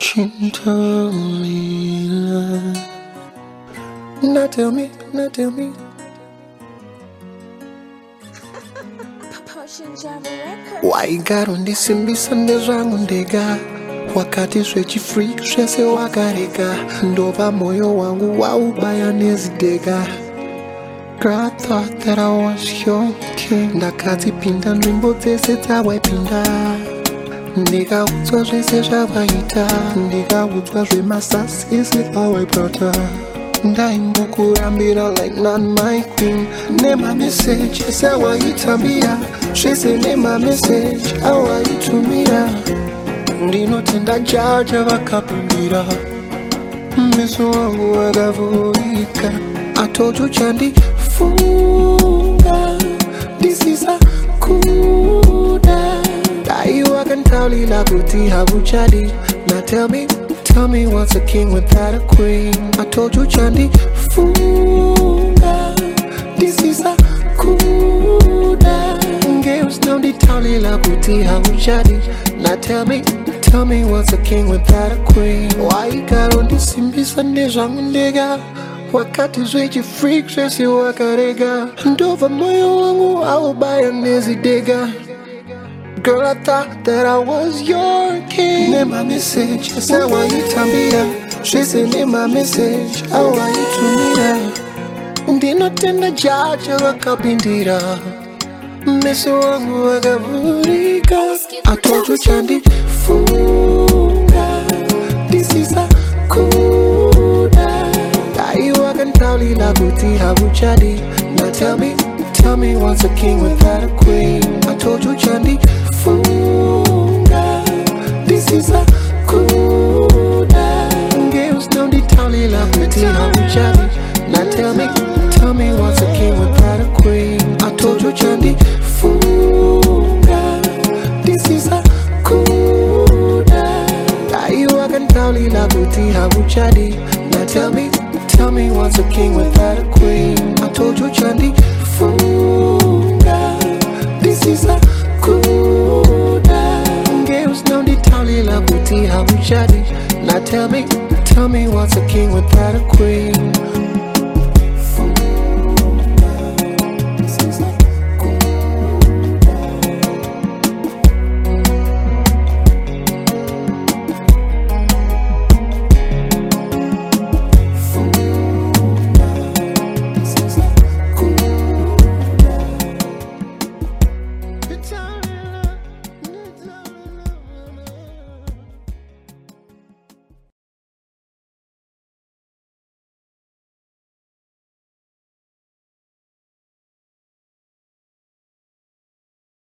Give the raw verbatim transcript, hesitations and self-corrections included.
Chintamina. Now tell me, now tell me. Waigaro ndisimbisa ndezvangu ndega, wakati zvechifreak zvese wakarega, ndova moyo wangu waubaya nezidega. Girl, I thought that I was your king. Ndakadzipinda nzvimbo dzese dzawaipinda, ndikaudzwa zvese zvavaita, ndikaudzwa zvemasasisi awaipata. Ndaimbokurambira like not my queen. Nema message ese awaitambira, zvese nema message awaitumira. Ndinotenda jaja vakapindira, meso wangu akavurika. I told you chandifunga, ndisisakuda. Daiwa kantaulila kuti habuchadi. Now tell me, tell me what's a king without a queen. I told you chandifunga, ndisisakuda. Girls know nditaulila kuti habuchadi. Now tell me, tell me what's a king without a queen. Waigaro ndisimbisa ndezvangu ndega, wakati zvechifreak zvese wakarega, ndova moyo wangu aubaya nezidega. Girl, I thought that I was your king. Nema message ese awaitambira, zvese nema message awaitumira. Ndinotenda jaja vakapindira, meso wangu akavurika. I told you chandifunga, ndisisakuda. Daiwa kantaulila kuti habuchadi. Now tell me, tell me what's a king without a queen. I told you chandifunga, ndisisakuda. Girls know nditaulila kuti habuchadi. Now tell me, tell me what's a king without a queen. I told you chandifunga, ndisisakuda. Daiwa kantaulila kuti habuchadi. Now tell me, tell me what's a king without a queen. I told you chandifunga, ndisisakuda. Girls know nditaulila kuti habuchadi. Now tell me, tell me what's a king without a queen.